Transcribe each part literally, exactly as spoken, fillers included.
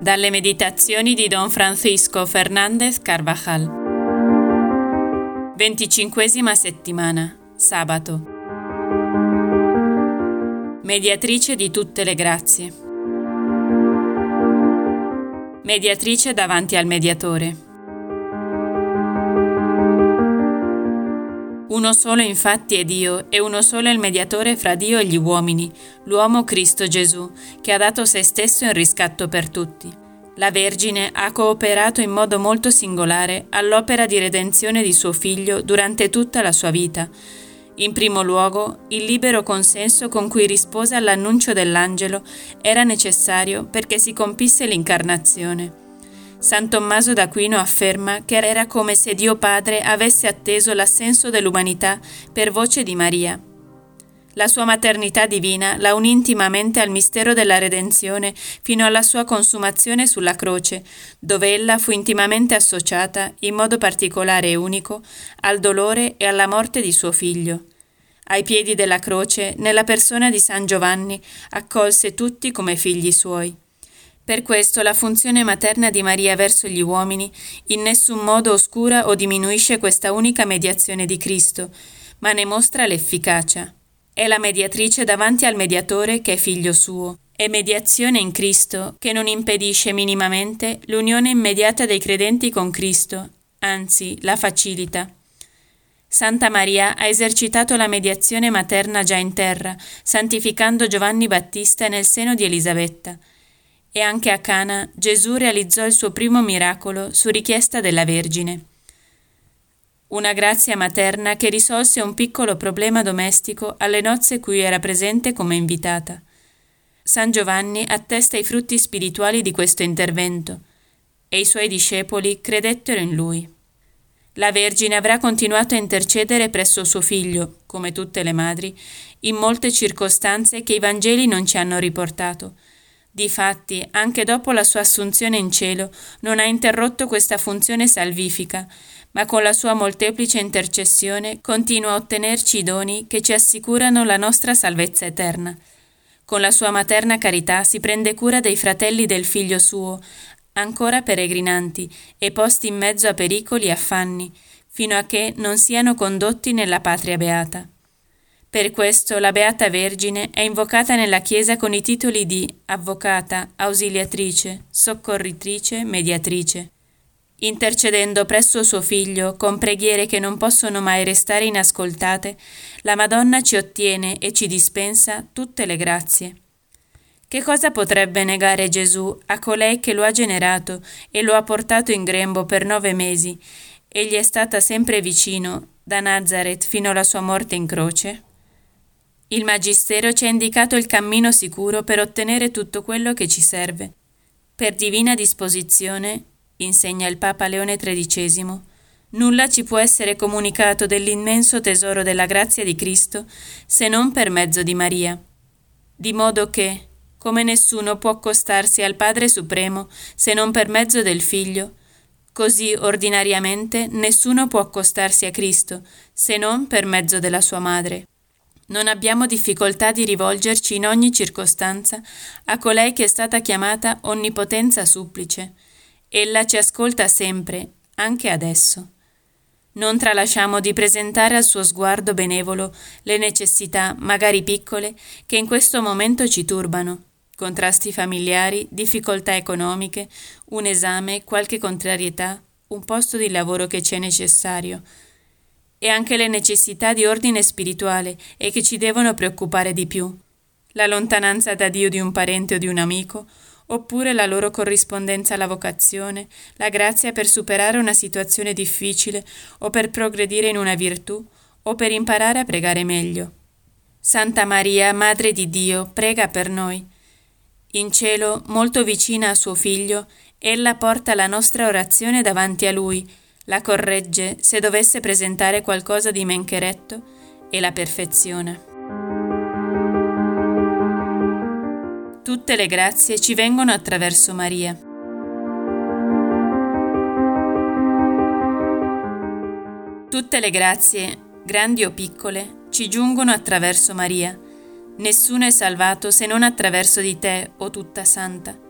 Dalle meditazioni di Don Francisco Fernández Carvajal. Venticinquesima settimana, sabato. Mediatrice di tutte le grazie. Mediatrice davanti al mediatore. Uno solo infatti è Dio e uno solo è il mediatore fra Dio e gli uomini, l'uomo Cristo Gesù, che ha dato se stesso in riscatto per tutti. La Vergine ha cooperato in modo molto singolare all'opera di redenzione di suo Figlio durante tutta la sua vita. In primo luogo, il libero consenso con cui rispose all'annuncio dell'angelo era necessario perché si compisse l'incarnazione. San Tommaso d'Aquino afferma che era come se Dio Padre avesse atteso l'assenso dell'umanità per voce di Maria. La sua maternità divina la unì intimamente al mistero della redenzione fino alla sua consumazione sulla croce, dove ella fu intimamente associata, in modo particolare e unico, al dolore e alla morte di suo figlio. Ai piedi della croce, nella persona di San Giovanni, accolse tutti come figli suoi. Per questo la funzione materna di Maria verso gli uomini in nessun modo oscura o diminuisce questa unica mediazione di Cristo, ma ne mostra l'efficacia. È la mediatrice davanti al mediatore che è figlio suo. È mediazione in Cristo che non impedisce minimamente l'unione immediata dei credenti con Cristo, anzi la facilita. Santa Maria ha esercitato la mediazione materna già in terra, santificando Giovanni Battista nel seno di Elisabetta. E anche a Cana Gesù realizzò il suo primo miracolo su richiesta della Vergine. Una grazia materna che risolse un piccolo problema domestico alle nozze cui era presente come invitata. San Giovanni attesta i frutti spirituali di questo intervento e i suoi discepoli credettero in lui. La Vergine avrà continuato a intercedere presso suo figlio, come tutte le madri, in molte circostanze che i Vangeli non ci hanno riportato. Difatti, anche dopo la sua assunzione in cielo, non ha interrotto questa funzione salvifica, ma con la sua molteplice intercessione continua a ottenerci i doni che ci assicurano la nostra salvezza eterna. Con la sua materna carità si prende cura dei fratelli del figlio suo, ancora peregrinanti e posti in mezzo a pericoli e affanni, fino a che non siano condotti nella patria beata. Per questo la Beata Vergine è invocata nella Chiesa con i titoli di Avvocata, Ausiliatrice, Soccorritrice, Mediatrice. Intercedendo presso suo Figlio con preghiere che non possono mai restare inascoltate, la Madonna ci ottiene e ci dispensa tutte le grazie. Che cosa potrebbe negare Gesù a colei che lo ha generato e lo ha portato in grembo per nove mesi e gli è stata sempre vicino, da Nazareth fino alla sua morte in croce? Il Magistero ci ha indicato il cammino sicuro per ottenere tutto quello che ci serve. Per divina disposizione, insegna il Papa Leone tredicesimo, nulla ci può essere comunicato dell'immenso tesoro della grazia di Cristo se non per mezzo di Maria. Di modo che, come nessuno può accostarsi al Padre Supremo se non per mezzo del Figlio, così ordinariamente nessuno può accostarsi a Cristo se non per mezzo della sua Madre. Non abbiamo difficoltà di rivolgerci in ogni circostanza a colei che è stata chiamata Onnipotenza Supplice. Ella ci ascolta sempre, anche adesso. Non tralasciamo di presentare al suo sguardo benevolo le necessità, magari piccole, che in questo momento ci turbano. Contrasti familiari, difficoltà economiche, un esame, qualche contrarietà, un posto di lavoro che ci è necessario. E anche le necessità di ordine spirituale e che ci devono preoccupare di più. La lontananza da Dio di un parente o di un amico, oppure la loro corrispondenza alla vocazione, la grazia per superare una situazione difficile o per progredire in una virtù o per imparare a pregare meglio. Santa Maria, Madre di Dio, prega per noi. In cielo, molto vicina a suo Figlio, ella porta la nostra orazione davanti a Lui, la corregge se dovesse presentare qualcosa di mencheretto e la perfeziona. Tutte le grazie ci vengono attraverso Maria. Tutte le grazie, grandi o piccole, ci giungono attraverso Maria. Nessuno è salvato se non attraverso di te, o tutta santa.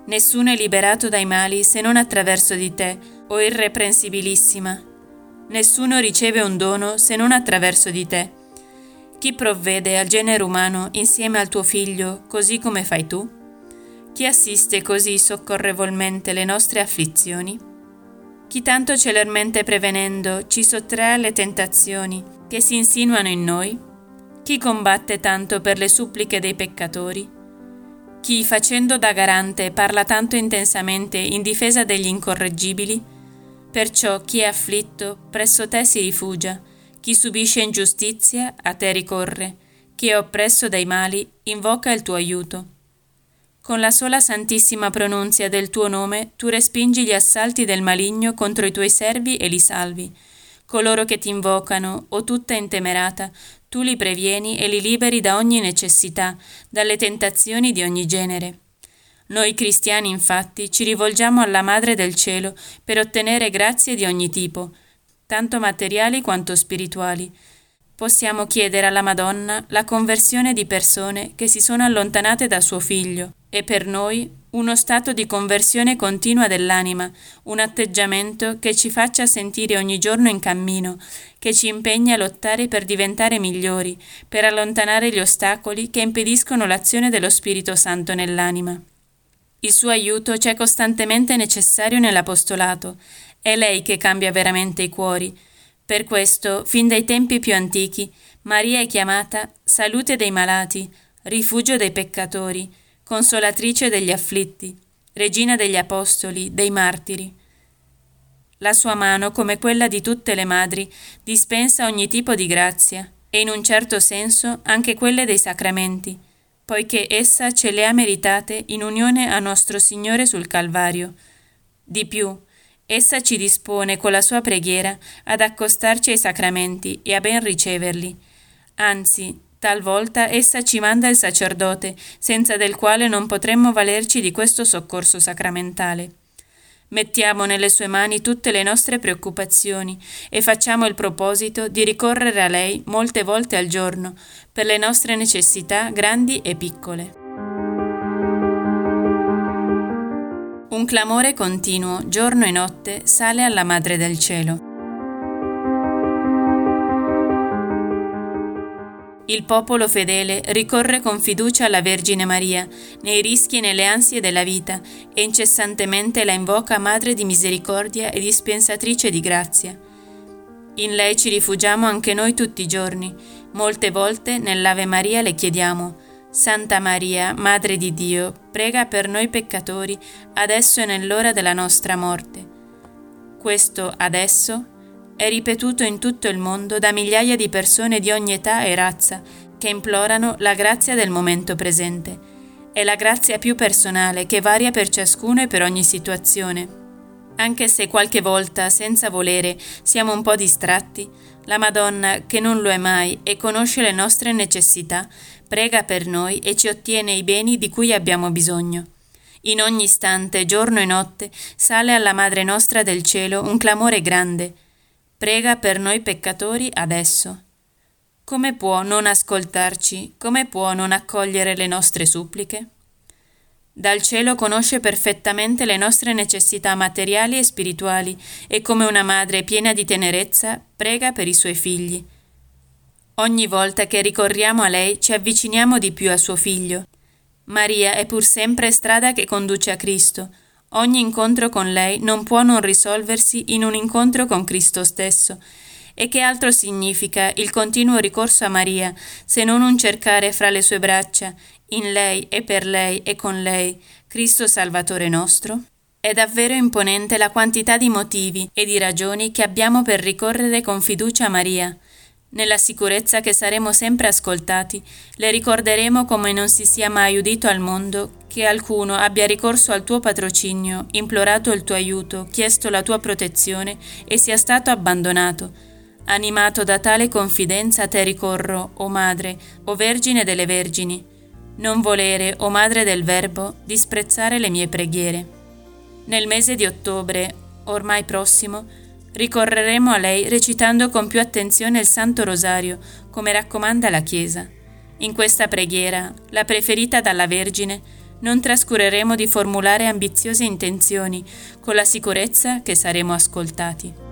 Nessuno è liberato dai mali se non attraverso di te, o irreprensibilissima. Nessuno riceve un dono se non attraverso di te. Chi provvede al genere umano insieme al tuo Figlio, così come fai tu? Chi assiste così soccorrevolmente le nostre afflizioni? Chi tanto celermente prevenendo ci sottrae alle tentazioni che si insinuano in noi? Chi combatte tanto per le suppliche dei peccatori? Chi, facendo da garante, parla tanto intensamente in difesa degli incorreggibili? Perciò chi è afflitto presso te si rifugia, chi subisce ingiustizia a te ricorre, chi è oppresso dai mali invoca il tuo aiuto. Con la sola santissima pronunzia del tuo nome tu respingi gli assalti del maligno contro i tuoi servi e li salvi. Coloro che ti invocano, o tutta intemerata, tu li previeni e li liberi da ogni necessità, dalle tentazioni di ogni genere. Noi cristiani, infatti, ci rivolgiamo alla Madre del Cielo per ottenere grazie di ogni tipo, tanto materiali quanto spirituali. Possiamo chiedere alla Madonna la conversione di persone che si sono allontanate da suo Figlio e per noi uno stato di conversione continua dell'anima, un atteggiamento che ci faccia sentire ogni giorno in cammino, che ci impegni a lottare per diventare migliori, per allontanare gli ostacoli che impediscono l'azione dello Spirito Santo nell'anima. Il suo aiuto ci è costantemente necessario nell'apostolato. È lei che cambia veramente i cuori. Per questo, fin dai tempi più antichi, Maria è chiamata salute dei malati, rifugio dei peccatori, consolatrice degli afflitti, regina degli apostoli, dei martiri. La sua mano, come quella di tutte le madri, dispensa ogni tipo di grazia e in un certo senso anche quelle dei sacramenti, poiché essa ce le ha meritate in unione a nostro Signore sul Calvario. Di più, essa ci dispone con la sua preghiera ad accostarci ai sacramenti e a ben riceverli. Anzi, talvolta essa ci manda il sacerdote, senza del quale non potremmo valerci di questo soccorso sacramentale. Mettiamo nelle sue mani tutte le nostre preoccupazioni e facciamo il proposito di ricorrere a lei molte volte al giorno per le nostre necessità grandi e piccole. Un clamore continuo, giorno e notte, sale alla Madre del Cielo. Il popolo fedele ricorre con fiducia alla Vergine Maria, nei rischi e nelle ansie della vita, e incessantemente la invoca Madre di misericordia e dispensatrice di grazia. In lei ci rifugiamo anche noi tutti i giorni. Molte volte nell'Ave Maria le chiediamo: Santa Maria, Madre di Dio, prega per noi peccatori, adesso e nell'ora della nostra morte. Questo adesso è ripetuto in tutto il mondo da migliaia di persone di ogni età e razza che implorano la grazia del momento presente. È la grazia più personale che varia per ciascuno e per ogni situazione. Anche se qualche volta, senza volere, siamo un po' distratti, la Madonna, che non lo è mai e conosce le nostre necessità, prega per noi e ci ottiene i beni di cui abbiamo bisogno. In ogni istante, giorno e notte, sale alla Madre nostra del cielo un clamore grande: prega per noi peccatori adesso. Come può non ascoltarci? Come può non accogliere le nostre suppliche? Dal cielo conosce perfettamente le nostre necessità materiali e spirituali e come una madre piena di tenerezza prega per i suoi figli. Ogni volta che ricorriamo a lei ci avviciniamo di più a suo figlio. Maria è pur sempre strada che conduce a Cristo. Ogni incontro con lei non può non risolversi in un incontro con Cristo stesso. E che altro significa il continuo ricorso a Maria, se non un cercare fra le sue braccia, in lei e per lei e con lei, Cristo Salvatore nostro? È davvero imponente la quantità di motivi e di ragioni che abbiamo per ricorrere con fiducia a Maria. Nella sicurezza che saremo sempre ascoltati, le ricorderemo come non si sia mai udito al mondo che alcuno abbia ricorso al tuo patrocinio, implorato il tuo aiuto, chiesto la tua protezione e sia stato abbandonato. Animato da tale confidenza a te ricorro, o Madre, o Vergine delle Vergini. Non volere, o Madre del Verbo, disprezzare le mie preghiere. Nel mese di ottobre, ormai prossimo, ricorreremo a lei recitando con più attenzione il Santo Rosario, come raccomanda la Chiesa. In questa preghiera, la preferita dalla Vergine, non trascureremo di formulare ambiziose intenzioni, con la sicurezza che saremo ascoltati.